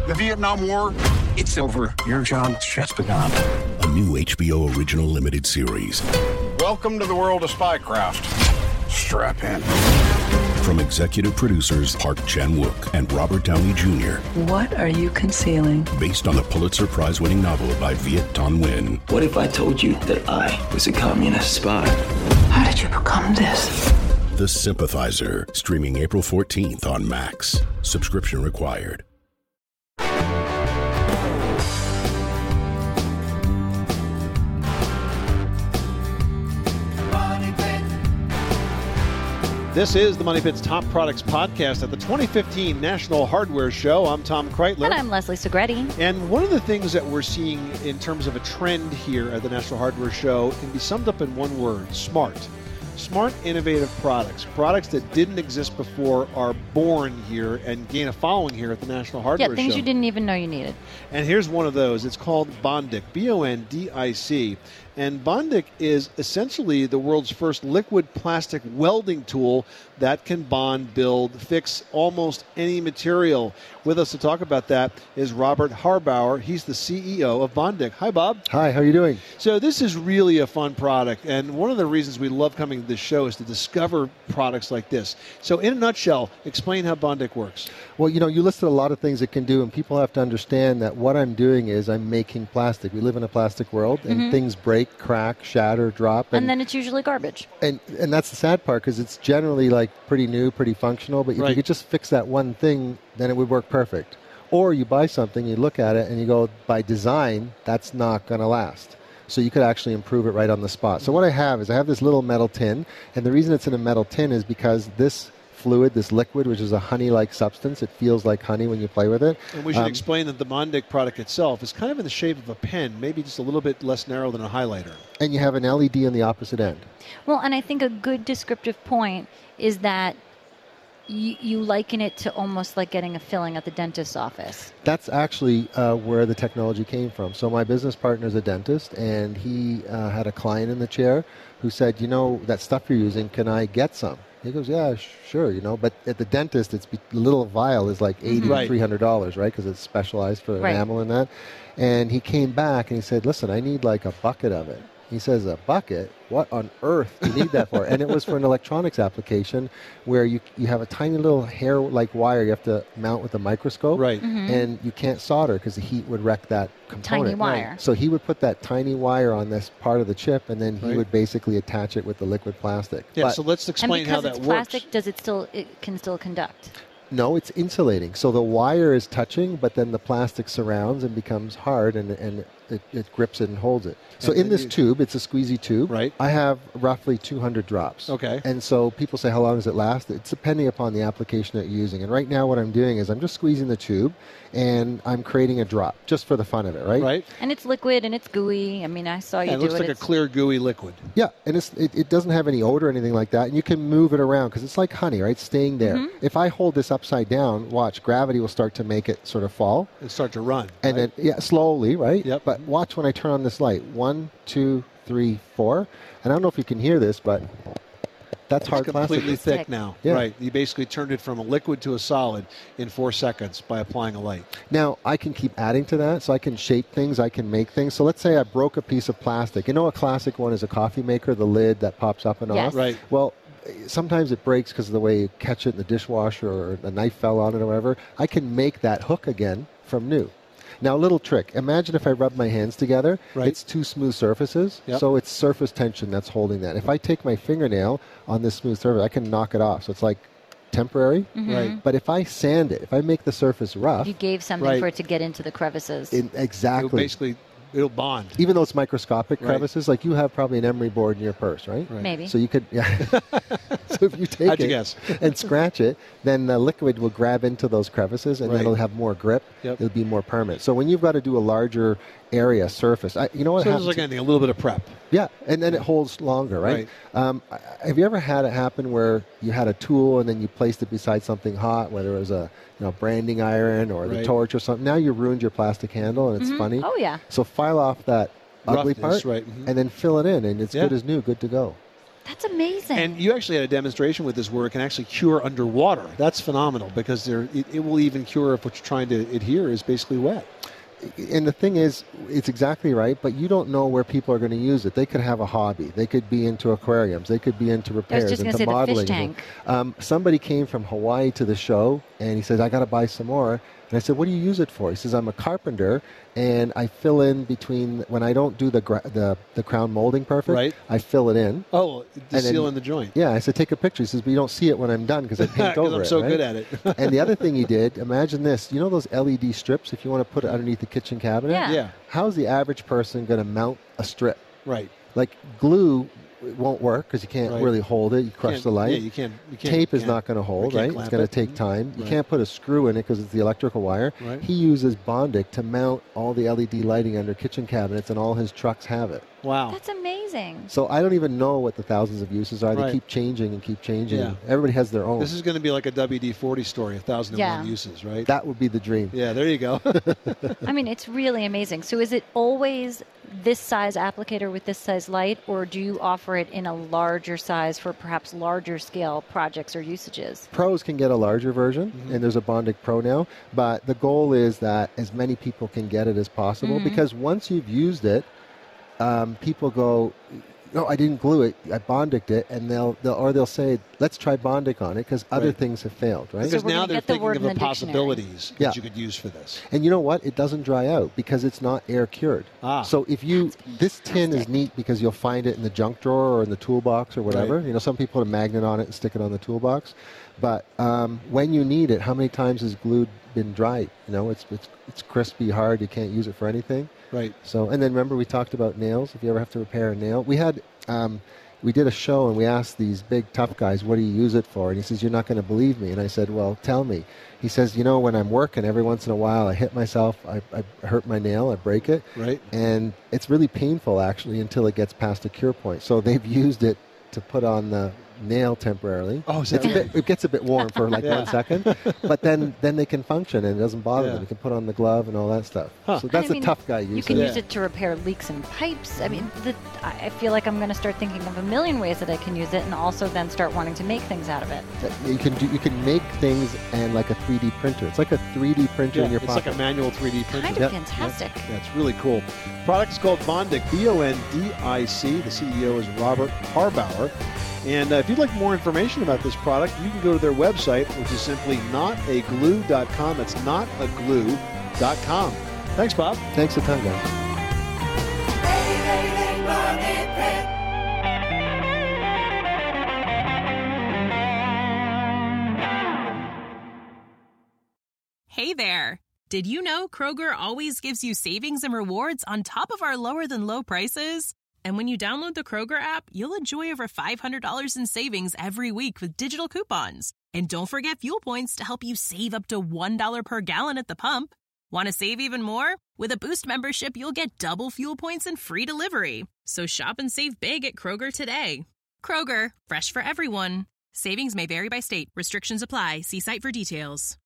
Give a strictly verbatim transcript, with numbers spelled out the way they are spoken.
The Vietnam War, it's over. Your job's just begun. A new H B O original limited series. Welcome to the world of spycraft. Strap in. From executive producers Park Chan-wook and Robert Downey Junior What are you concealing? Based on the Pulitzer Prize-winning novel by Viet Thanh Nguyen. What if I told you that I was a communist spy? How did you become this? The Sympathizer, streaming April fourteenth on Max. Subscription required. This is the Money Pit's Top Products Podcast at the twenty fifteen National Hardware Show. I'm Tom Kreitler. And I'm Leslie Segretti. And one of the things that we're seeing in terms of a trend here at the National Hardware Show can be summed up in one word: smart. Smart, innovative products. Products that didn't exist before are born here and gain a following here at the National Hardware Show. Yeah, things Show. you didn't even know you needed. And here's one of those. It's called Bondic, B O N D I C. And Bondic is essentially the world's first liquid plastic welding tool that can bond, build, fix almost any material. With us to talk about that is Robert Harbauer. He's the C E O of Bondic. Hi, Bob. Hi, how are you doing? So this is really a fun product, and one of the reasons we love coming to this show is to discover products like this. So in a nutshell, explain how Bondic works. Well, you know, you listed a lot of things it can do, and people have to understand that what I'm doing is I'm making plastic. We live in a plastic world, and Mm-hmm. things break, crack, shatter, drop. And, and then it's usually garbage. And, and that's the sad part, because it's generally like pretty new, pretty functional, but if Right. you could just fix that one thing, then it would work perfect. Or you buy something, you look at it, and you go, by design, that's not going to last. So you could actually improve it right on the spot. So what I have is I have this little metal tin, and the reason it's in a metal tin is because this fluid, this liquid, which is a honey-like substance, it feels like honey when you play with it. And we should Um, explain that the Bondic product itself is kind of in the shape of a pen, maybe just a little bit less narrow than a highlighter. And you have an L E D on the opposite end. Well, and I think a good descriptive point is that you, you liken it to almost like getting a filling at the dentist's office. That's actually uh, where the technology came from. So my business partner is a dentist, and he uh, had a client in the chair who said, you know, that stuff you're using, can I get some? He goes, yeah, sh- sure, you know, but at the dentist, it's be- little vial is like eighty Right. to three hundred dollars, right? Because it's specialized for Right. enamel and that. And he came back and he said, listen, I need like a bucket of it. He says, a bucket? What on earth do you need that for? And it was for an electronics application where you you have a tiny little hair-like wire you have to mount with a microscope. Right. And you can't solder because the heat would wreck that component. Tiny wire. So he would put that tiny wire on this part of the chip, and then he Right. would basically attach it with the liquid plastic. Yeah, But so let's And explain how because that it's works. plastic, does it still, it can still conduct? no, it's insulating. So the wire is touching, but then the plastic surrounds and becomes hard, and, and it, it grips it and holds it. So And in then this you- tube, it's a squeezy tube. Right. I have roughly two hundred drops. Okay. And so people say, how long does it last? It's depending upon the application that you're using. And right now what I'm doing is I'm just squeezing the tube, and I'm creating a drop just for the fun of it, right? Right? And it's liquid and it's gooey. I mean, I saw you Yeah, it do looks it. like a It's- clear, gooey liquid. Yeah, and it's, it, it doesn't have any odor or anything like that, and you can move it around because it's like honey, right? Staying there. Mm-hmm. If I hold this upside down, watch, gravity will start to make it sort of fall, And start to run. and right? then yeah, slowly, right? Yep. But watch when I turn on this light. One, two, three, four. And I don't know if you can hear this, but that's hard It's plastic. completely thick Thick. now. Yeah. Right. You basically turned it from a liquid to a solid in four seconds by applying a light. Now, I can keep adding to that, so I can shape things, I can make things. So let's say I broke a piece of plastic. You know, a classic one is a coffee maker, the lid that pops up and Yes. off? Right. Well, sometimes it breaks because of the way you catch it in the dishwasher or a knife fell on it or whatever. I can make that hook again from new. Now, a little trick. Imagine if I rub my hands together. Right. It's two smooth surfaces, Yep. so it's surface tension that's holding that. If I take my fingernail on this smooth surface, I can knock it off. So it's like temporary. Right. But if I sand it, if I make the surface rough, You gave something Right. for it to get into the crevices. it, It'll exactly. basically, it'll bond. Even though it's microscopic Right. crevices, like you have probably an emery board in your purse, right? Right. Maybe. So you could, yeah. So if you take How'd you it guess? and scratch it, then the liquid will grab into those crevices, and Right. then it'll have more grip. Yep. It'll be more permanent. So when you've got to do a larger area surface, I, you know what So this happens? is like anything, a little bit of prep. Yeah, and then it holds longer, right? Um, I- have you ever had it happen where you had a tool and then you placed it beside something hot, whether it was a you know branding iron or the Right. torch or something? Now you ruined your plastic handle, and it's funny. Oh, yeah. So file off that ugly Roughness, part, right, mhm. and then fill it in, and it's Yeah. good as new, good to go. That's amazing. And you actually had a demonstration with this where it can actually cure underwater. That's phenomenal because there, it, it will even cure if what you're trying to adhere is basically wet. And the thing is, it's exactly right, but you don't know where people are going to use it. They could have a hobby. They could be into aquariums. They could be into repairs, just gonna into say the fish modeling. tank. Um, somebody came from Hawaii to the show, and he says, I got to buy some more. And I said, what do you use it for? He says, I'm a carpenter, and I fill in between, when I don't do the gra- the, the crown molding perfect, Right. I fill it in. Oh, the And seal then- in the joint. Yeah, I said, take a picture. He says, but you don't see it when I'm done because I paint 'Cause over I'm it. so right? good at it. And the other thing he did, imagine this. You know those L E D strips, if you want to put it underneath the kitchen cabinet? Yeah. Yeah, How's the average person going to mount a strip? right. Like glue it won't work because you can't Right. really hold it. You crush Can't- the light. Yeah, you can't. You can't Tape is can't- not going to hold, can't right? It's clamp going it. to take time. You Right. can't put a screw in it because it's the electrical wire. Right. He uses Bondic to mount all the L E D lighting under kitchen cabinets, and all his trucks have it. Wow. That's amazing. So I don't even know what the thousands of uses are. They Right. keep changing and keep changing. Yeah. Everybody has their own. This is going to be like a W D forty story, a thousand and Yeah. one uses, right? That would be the dream. yeah, there you go. I mean, it's really amazing. So is it always this size applicator with this size light, or do you offer it in a larger size for perhaps larger scale projects or usages? Pros can get a larger version, and there's a Bondic Pro now. But the goal is that as many people can get it as possible, because once you've used it, um, people go, no, I didn't glue it. I Bondiced it, and they'll, they'll or they'll say, let's try Bondic on it because other Right. things have failed, right? Because we're now gonna they're get the thinking word of in the the dictionary. possibilities Yeah. that you could use for this. And you know what? It doesn't dry out because it's not air cured. Ah. So if you, this tin is neat because you'll find it in the junk drawer or in the toolbox or whatever. Right. You know, some people put a magnet on it and stick it on the toolbox. But um, when you need it, how many times has glue been dried? You know, it's it's it's crispy, hard. You can't use it for anything. Right. So, and then remember we talked about nails. If you ever have to repair a nail, we had, um, we did a show and we asked these big tough guys, what do you use it for? And he says, you're not going to believe me. And I said, well, tell me. He says, you know, when I'm working, every once in a while I hit myself, I, I hurt my nail, I break it. Right. And it's really painful actually until it gets past a cure point. So they've used it to put on the nail temporarily. Oh, is that it's a bit, it gets a bit warm for like Yeah. one second, but then then they can function and it doesn't bother Yeah. them. You can put on the glove and all that stuff. Huh. So that's I mean, a tough guy You use. can it. use it to repair leaks in pipes. I mean, the, I I feel like I'm going to start thinking of a million ways that I can use it, and also then start wanting to make things out of it. You can do. You can make things and like a three D printer. It's like a three D printer Yeah, in your it's pocket. like a manual three D printer. Kind of Yep. fantastic. Yeah, it's really cool. Product is called Bondic, B O N D I C. The C E O is Robert Harbauer. And uh, if you'd like more information about this product, you can go to their website, which is simply not a glue dot com. That's not a glue dot com. Thanks, Bob. Thanks a ton, guys. Hey there! Did you know Kroger always gives you savings and rewards on top of our lower than low prices? And when you download the Kroger app, you'll enjoy over five hundred dollars in savings every week with digital coupons. And don't forget fuel points to help you save up to one dollar per gallon at the pump. Want to save even more? With a Boost membership, you'll get double fuel points and free delivery. So shop and save big at Kroger today. Kroger, fresh for everyone. Savings may vary by state. Restrictions apply. See site for details.